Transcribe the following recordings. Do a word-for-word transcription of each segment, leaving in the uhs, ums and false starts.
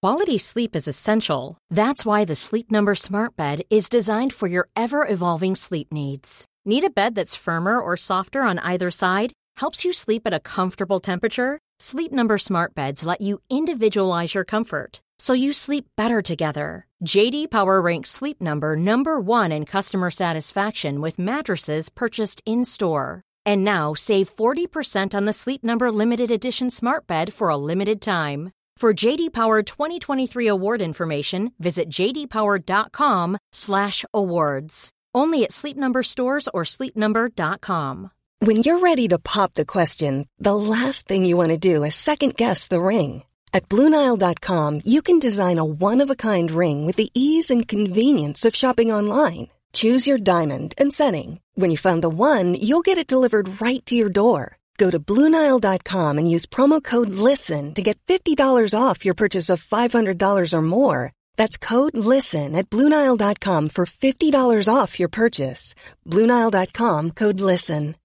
Quality sleep is essential. That's why the Sleep Number Smart Bed is designed for your ever-evolving sleep needs. Need a bed that's firmer or softer on either side? Helps you sleep at a comfortable temperature? Sleep Number Smart Beds let you individualize your comfort, so you sleep better together. J D Power ranks Sleep Number number one in customer satisfaction with mattresses purchased in-store. And now save forty percent on the Sleep Number Limited Edition Smart Bed for a limited time. For J D Power twenty twenty-three award information, visit jdpower.com slash awards. Only at Sleep Number stores or sleep number dot com. When you're ready to pop the question, the last thing you want to do is second-guess the ring. At Blue Nile dot com, you can design a one-of-a-kind ring with the ease and convenience of shopping online. Choose your diamond and setting. When you find the one, you'll get it delivered right to your door. Go to Blue Nile dot com and use promo code LISTEN to get fifty dollars off your purchase of five hundred dollars or more. That's code LISTEN at Blue Nile dot com for fifty dollars off your purchase. Blue Nile dot com, code LISTEN.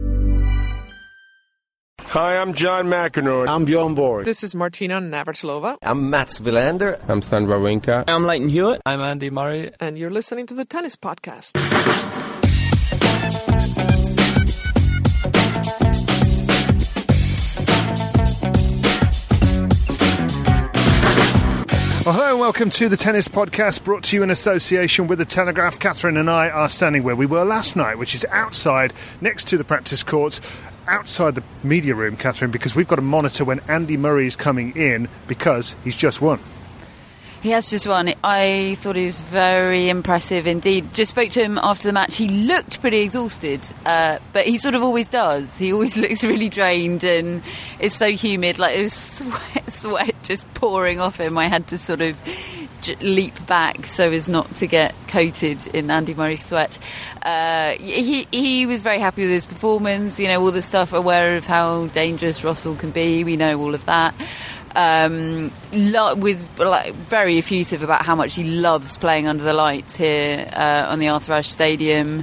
Hi, I'm John McEnroe. I'm Bjorn Borg. This is Martina Navratilova. I'm Mats Wilander. I'm Stan Wawrinka. I'm Leighton Hewitt. I'm Andy Murray. And you're listening to the Tennis Podcast. Well, hello and welcome to the Tennis Podcast, brought to you in association with The Telegraph. Catherine and I are standing where we were last night, which is outside, next to the practice courts, outside the media room, Catherine, because we've got to monitor when Andy Murray is coming in, because he's just won. He has just won. I thought he was very impressive indeed. Just spoke to him after the match. He looked pretty exhausted, uh, but he sort of always does. He always looks really drained, and it's so humid. Like, it was sweat, sweat just pouring off him. I had to sort of j- leap back so as not to get coated in Andy Murray's sweat. Uh, he he was very happy with his performance. You know, all the stuff, aware of how dangerous Russell can be. We know all of that. Um, lo- was like, very effusive about how much he loves playing under the lights here uh, on the Arthur Ashe Stadium.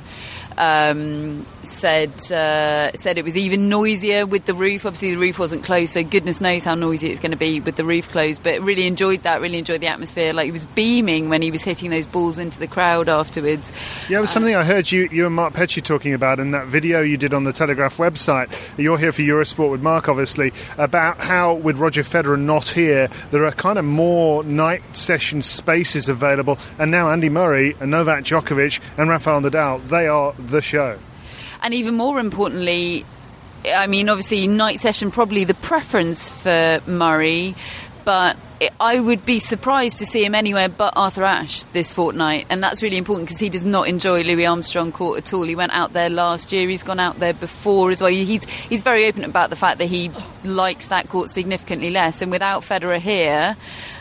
Um, said uh, said it was even noisier with the roof. Obviously the roof wasn't closed, so goodness knows how noisy it's going to be with the roof closed, but really enjoyed that, really enjoyed the atmosphere. Like, he was beaming when he was hitting those balls into the crowd afterwards. Yeah, it was something I heard you, you and Mark Petchey talking about in that video you did on the Telegraph website. You're here for Eurosport with Mark, obviously, about how with Roger Federer not here, there are kind of more night session spaces available, and now Andy Murray and Novak Djokovic and Rafael Nadal, they are the show. And even more importantly, I mean, obviously night session probably the preference for Murray, but I would be surprised to see him anywhere but Arthur Ashe this fortnight, and that's really important because he does not enjoy Louis Armstrong Court at all. He went out there last year, he's gone out there before as well. He's he's very open about the fact that he likes that court significantly less, and without Federer here,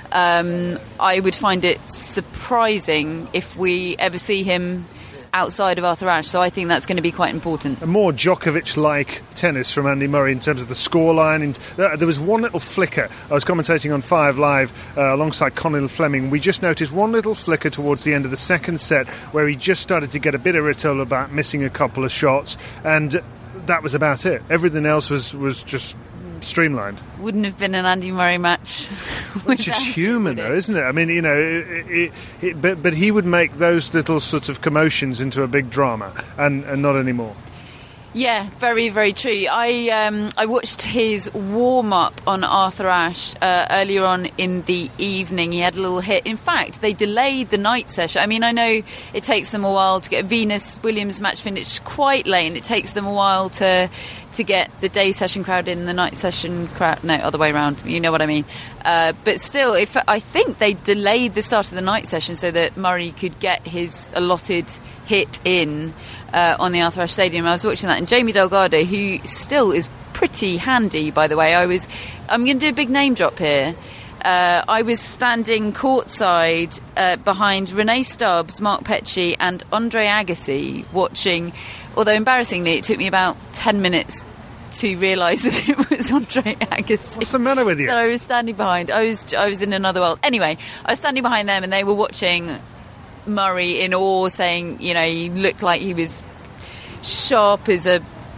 um, I would find it surprising if we ever see him outside of Arthur Ashe, so I think that's going to be quite important. A more Djokovic-like tennis from Andy Murray in terms of the scoreline. And there was one little flicker. I was commentating on Five Live uh, alongside Conor Fleming. We just noticed one little flicker towards the end of the second set where he just started to get a bit irritable about missing a couple of shots, and that was about it. Everything else was, was just streamlined. Wouldn't have been an Andy Murray match. Which is human, though, isn't it? I mean, you know, it, it, it, but but he would make those little sort of commotions into a big drama, and, and not anymore. Yeah, very, very true. I um, I watched his warm-up on Arthur Ashe uh, earlier on in the evening. He had a little hit. In fact, they delayed the night session. I mean, I know it takes them a while to get Venus Williams match finished quite late, and it takes them a while to to get the day session crowd in, the night session crowd, no, other way around, you know what I mean. Uh, but still, if I think they delayed the start of the night session so that Murray could get his allotted hit in uh, on the Arthur Ashe Stadium. I was watching that, and Jamie Delgado, who still is pretty handy, by the way, I was, I'm going to do a big name drop here. Uh, I was standing courtside uh, behind Renee Stubbs, Mark Petchey and Andre Agassi watching, although embarrassingly it took me about ten minutes to realise that it was Andre Agassi. What's the matter with you? That I was standing behind. I was I was in another world. Anyway, I was standing behind them and they were watching Murray in awe, saying, you know, he looked like he was sharp as a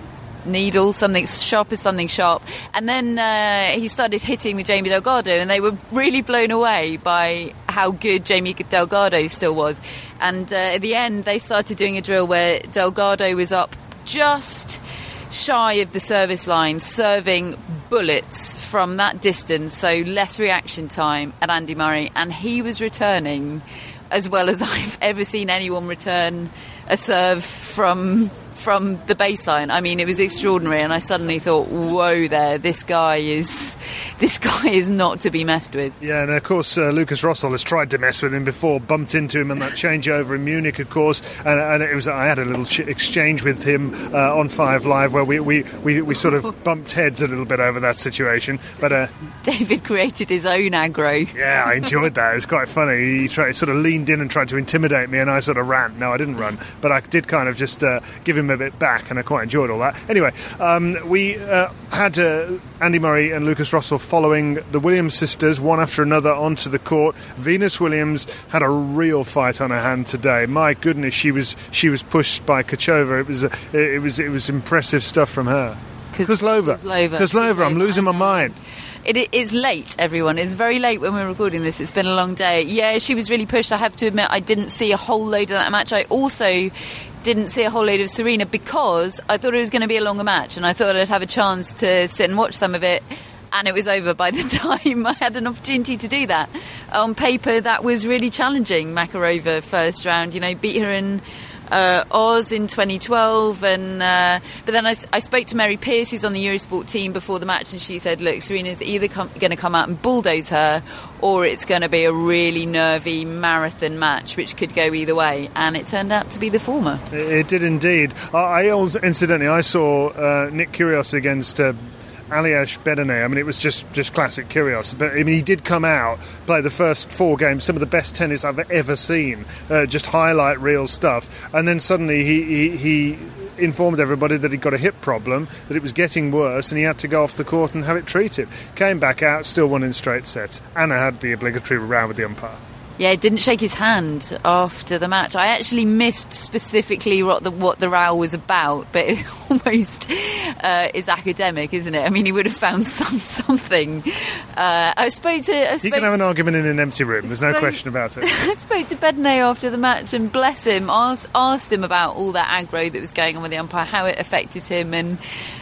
needle, something sharp as something sharp. And then uh, he started hitting with Jamie Delgado, and they were really blown away by how good Jamie Delgado still was. And uh, at the end, they started doing a drill where Delgado was up just shy of the service line, serving bullets from that distance, so less reaction time at Andy Murray, and he was returning as well as I've ever seen anyone return a serve from from the baseline. I mean, it was extraordinary, and I suddenly thought, whoa there, this guy is this guy is not to be messed with. Yeah, and of course uh, Lucas Rosol has tried to mess with him before, bumped into him on that changeover in Munich, of course, and, and it was I had a little ch- exchange with him uh, on Five Live where we, we, we, we sort of bumped heads a little bit over that situation. But uh, David created his own aggro. Yeah, I enjoyed that. It was quite funny. He tried, sort of leaned in and tried to intimidate me, and I sort of ran. No, I didn't run, but I did kind of just uh, give him a bit back, and I quite enjoyed all that. Anyway, um, we uh, had uh, Andy Murray and Lucas Rosol following the Williams sisters, one after another, onto the court. Venus Williams had a real fight on her hand today. My goodness, she was she was pushed by Kochova. It was uh, it was it was impressive stuff from her. Kozlova, Kozlova, Kozlova. I'm losing my mind. It is late, everyone. It's very late when we're recording this. It's been a long day. Yeah, she was really pushed. I have to admit, I didn't see a whole load of that match. I also didn't see a whole load of Serena because I thought it was going to be a longer match, and I thought I'd have a chance to sit and watch some of it, and it was over by the time I had an opportunity to do that. On paper, that was really challenging. Makarova first round, you know, beat her in Uh, Oz in twenty twelve, and uh, but then I, I spoke to Mary Pierce, who's on the Eurosport team, before the match, and she said, look, Serena's either com- going to come out and bulldoze her, or it's going to be a really nervy marathon match, which could go either way, and it turned out to be the former. It, it did indeed. I, I also, incidentally, I saw uh, Nick Kyrgios against uh, Aliash Bedene. I mean, it was just, just classic Kyrgios. But I mean, he did come out, play the first four games, some of the best tennis I've ever seen, uh, just highlight real stuff. And then suddenly he, he, he informed everybody that he'd got a hip problem, that it was getting worse, and he had to go off the court and have it treated. Came back out, still won in straight sets. Anna had the obligatory round with the umpire. Yeah, didn't shake his hand after the match. I actually missed specifically what the, what the row was about, but it almost uh, is academic, isn't it? I mean, he would have found some something. Uh, I spoke to... I spoke, you can have an argument in an empty room, there's spoke, no question about it. I spoke to Bedene after the match, and bless him, asked, asked him about all that aggro that was going on with the umpire, how it affected him, and,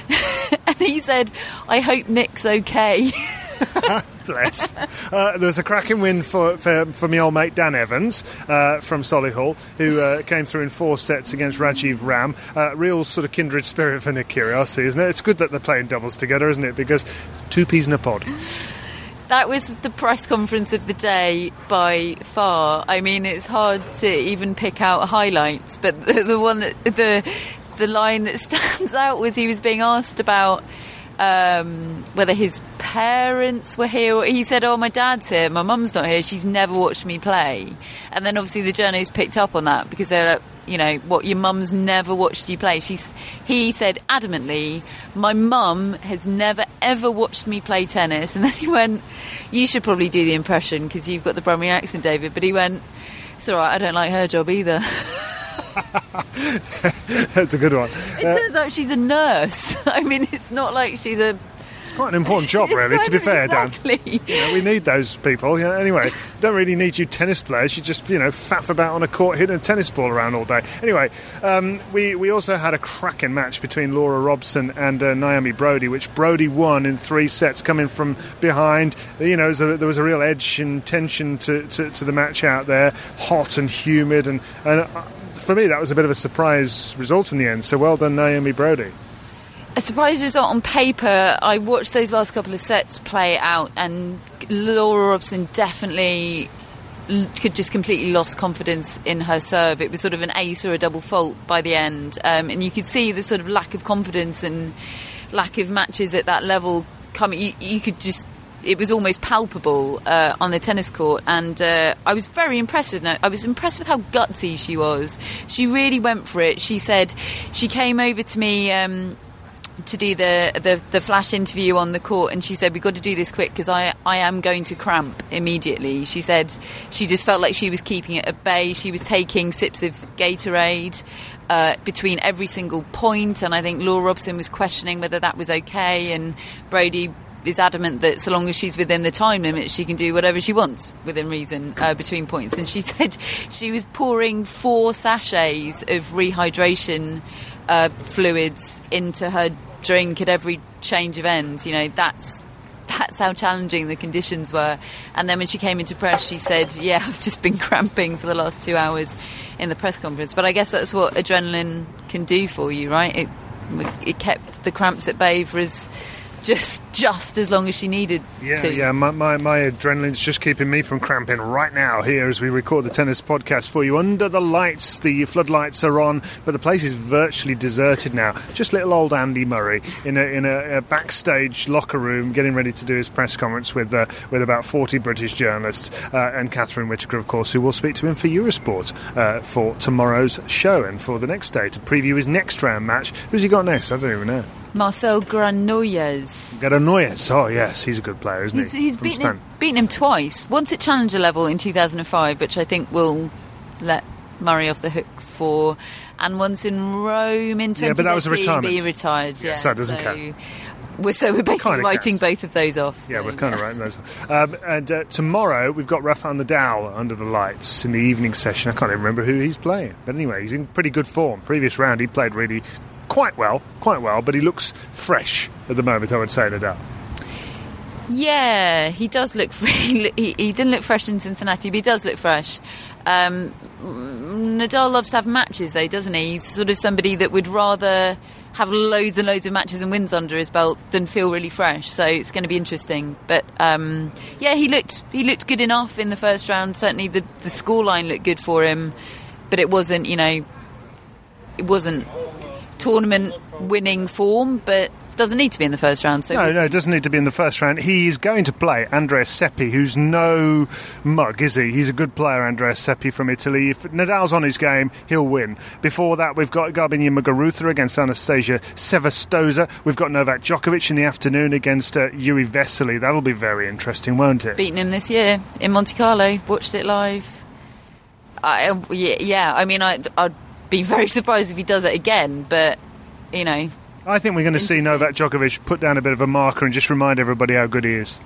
and he said, I hope Nick's okay. Bless. Uh, there was a cracking win for, for, for my old mate Dan Evans uh, from Solihull, who uh, came through in four sets against Rajiv Ram. Uh, real sort of kindred spirit for Nick Kyrgios, isn't it? It's good that they're playing doubles together, isn't it? Because two peas in a pod. That was the press conference of the day by far. I mean, it's hard to even pick out highlights, but the, the one that the the line that stands out was he was being asked about Um, whether his parents were here. He said, oh, my dad's here, my mum's not here, she's never watched me play. And then obviously the journalists picked up on that, because they're like, you know, what, your mum's never watched you play? She's, he said adamantly, my mum has never ever watched me play tennis. And then he went, you should probably do the impression because you've got the Brummie accent, David. But he went, it's all right, I don't like her job either. That's a good one. It uh, turns out she's a nurse. I mean, it's not like she's a... It's quite an important job, really, to be fair, exactly. Dan. You know, we need those people. You know, anyway, don't really need you tennis players. You just, you know, faff about on a court hitting a tennis ball around all day. Anyway, um, we, we also had a cracking match between Laura Robson and uh, Naomi Brody, which Brody won in three sets, coming from behind. You know, there was a, there was a real edge and tension to, to, to the match out there, hot and humid, and... and uh, for me, that was a bit of a surprise result in the end. So well done, Naomi Brody. A surprise result on paper. I watched those last couple of sets play out, and Laura Robson definitely could just completely lost confidence in her serve. It was sort of an ace or a double fault by the end, um, and you could see the sort of lack of confidence and lack of matches at that level coming. You, you could just... It was almost palpable uh, on the tennis court, and uh, I was very impressed with her. I was impressed with how gutsy she was. She really went for it. She said she came over to me um, to do the, the, the flash interview on the court, and she said, we've got to do this quick because I, I am going to cramp immediately. She said she just felt like she was keeping it at bay. She was taking sips of Gatorade uh, between every single point, and I think Laura Robson was questioning whether that was okay, and Brodie is adamant that so long as she's within the time limit, she can do whatever she wants within reason uh, between points. And she said she was pouring four sachets of rehydration uh, fluids into her drink at every change of ends. You know, that's that's how challenging the conditions were. And then when she came into press, she said, yeah, I've just been cramping for the last two hours in the press conference. But I guess that's what adrenaline can do for you, right? It, it kept the cramps at bay for as just just as long as she needed yeah, to. Yeah, my, my, my adrenaline's just keeping me from cramping right now here as we record the tennis podcast for you. Under the lights, the floodlights are on, but the place is virtually deserted now. Just little old Andy Murray in a in a, a backstage locker room getting ready to do his press conference with uh, with about forty British journalists uh, and Catherine Whitaker, of course, who will speak to him for Eurosport uh, for tomorrow's show and for the next day to preview his next round match. Who's he got next? I don't even know. Marcel Granollers. Granollers, oh yes, he's a good player, isn't he's, he? He's beaten him, beaten him twice. Once at Challenger level in two thousand five, which I think will let Murray off the hook for, and once in Rome in twenty fifteen. Yeah, but that was a retirement. He retired, yeah. yeah so that doesn't so count. We're, so we're basically writing counts. both of those off. So, yeah, we're kind of writing those off. Um, and uh, tomorrow we've got Rafael Nadal under the lights in the evening session. I can't even remember who he's playing. But anyway, he's in pretty good form. Previous round he played really quite well, quite well, but he looks fresh at the moment, I would say, Nadal. Yeah, he does look he, he didn't look fresh in Cincinnati, but he does look fresh. Um, Nadal loves to have matches, though, doesn't he? He's sort of somebody that would rather have loads and loads of matches and wins under his belt than feel really fresh. So it's going to be interesting. But um, yeah, he looked he looked good enough in the first round. Certainly, the the scoreline looked good for him, but it wasn't, you know, it wasn't tournament winning form, but doesn't need to be in the first round. So no, no, it doesn't need to be in the first round. He's going to play Andrea Seppi, who's no mug, is he? He's a good player, Andrea Seppi from Italy. If Nadal's on his game, he'll win. Before that, we've got Garbiñe Muguruza against Anastasia Sevestoza. We've got Novak Djokovic in the afternoon against uh, Yuri Vesely. That'll be very interesting, won't it? Beaten him this year in Monte Carlo. Watched it live. I, yeah, yeah, I mean, I'd, I'd be very surprised if he does it again, but, you know... I think we're going to see Novak Djokovic put down a bit of a marker and just remind everybody how good he is.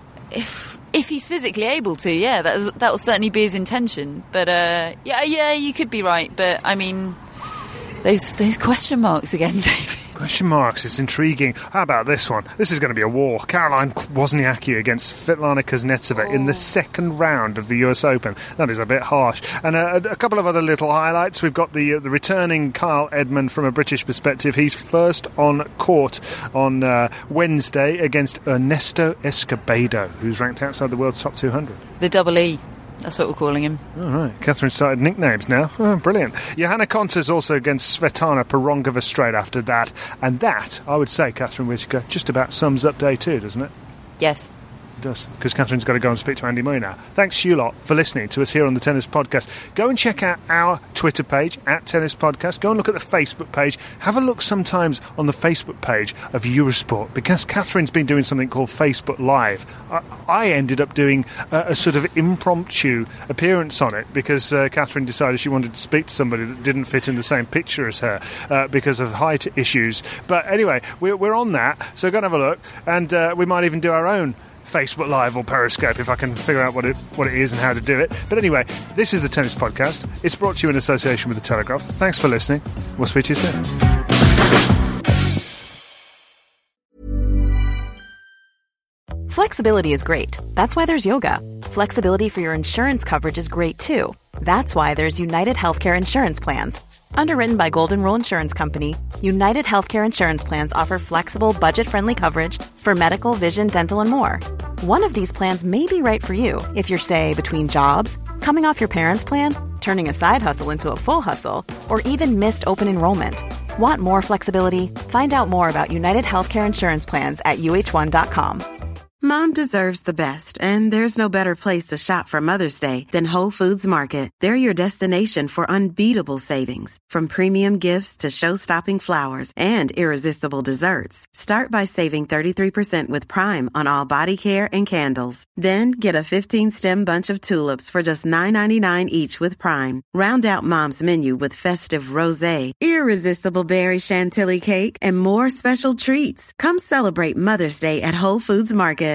If if he's physically able to, yeah, that that will certainly be his intention. But uh, yeah, yeah, you could be right. But I mean, those those question marks again, David. Question marks, it's intriguing. How about this one? This is going to be a war. Caroline Wozniacki against Svetlana Kuznetsova oh. in the second round of the U S Open. That is a bit harsh. And a, a couple of other little highlights. We've got the uh, the returning Kyle Edmund from a British perspective. He's first on court on uh, Wednesday against Ernesto Escobedo, who's ranked outside the world's top two hundred. The double E. That's what we're calling him. All right. Catherine started nicknames now. Oh, brilliant. Johanna Kontas also against Svetlana Pirongova straight after that. And that, I would say, Catherine Whitaker, just about sums up day two, doesn't it? Yes. It does, because Catherine's got to go and speak to Andy Murray now. Thanks you lot for listening to us here on the Tennis Podcast. Go and check out our Twitter page, at Tennis Podcast. Go and look at the Facebook page. Have a look sometimes on the Facebook page of Eurosport, because Catherine's been doing something called Facebook Live. I, I ended up doing a, a sort of impromptu appearance on it because uh, Catherine decided she wanted to speak to somebody that didn't fit in the same picture as her uh, because of height issues. But anyway, we're, we're on that, so go and have a look. And uh, we might even do our own Facebook Live or Periscope if I can figure out what it what it is and how to do it. But anyway, this is the Tennis Podcast. It's brought to you in association with The Telegraph. Thanks for listening. We'll speak to you soon. Flexibility is great. That's why there's yoga. Flexibility for your insurance coverage is great too. That's why there's United Healthcare Insurance Plans. Underwritten by Golden Rule Insurance Company, United Healthcare Insurance Plans offer flexible, budget-friendly coverage for medical, vision, dental, and more. One of these plans may be right for you if you're, say, between jobs, coming off your parents' plan, turning a side hustle into a full hustle, or even missed open enrollment. Want more flexibility? Find out more about United Healthcare Insurance Plans at U H one dot com. Mom deserves the best, and there's no better place to shop for Mother's Day than Whole Foods Market. They're your destination for unbeatable savings, from premium gifts to show-stopping flowers and irresistible desserts. Start by saving thirty-three percent with Prime on all body care and candles. Then get a fifteen-stem bunch of tulips for just nine ninety-nine each with Prime. Round out Mom's menu with festive rosé, irresistible berry chantilly cake, and more special treats. Come celebrate Mother's Day at Whole Foods Market.